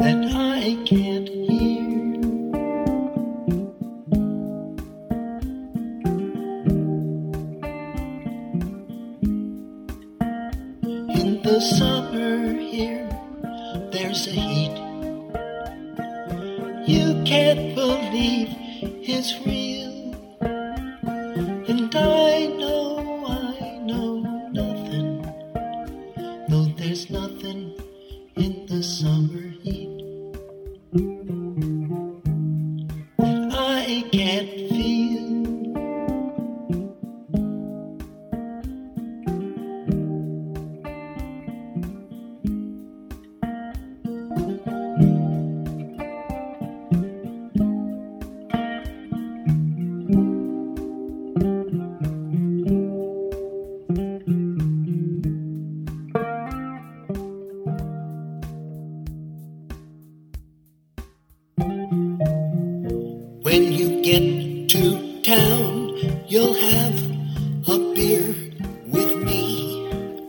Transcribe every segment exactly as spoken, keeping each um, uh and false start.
that I can't hear. In the summer here, there's a heat you can't believe is real. And I know, I know nothing. No, there's nothing in the summer heat that I can't feel. When you get to town, you'll have a beer with me.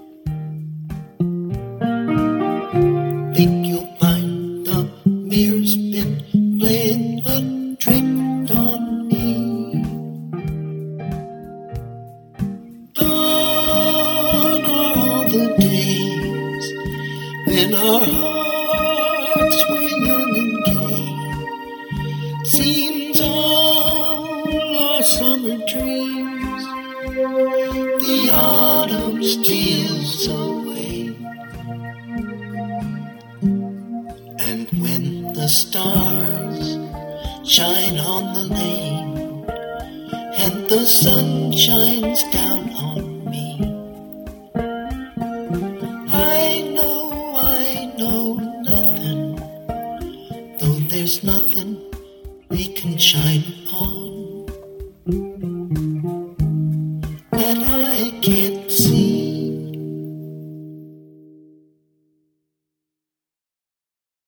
Think you'll find the mayor's been playing a trick on me. Gone are all the days when our hearts were young and gay. Scenes all our summer dreams, the autumn steals away. And when the stars shine on the lane and the sun shines down on me, I know, I know nothing, though there's nothing we can shine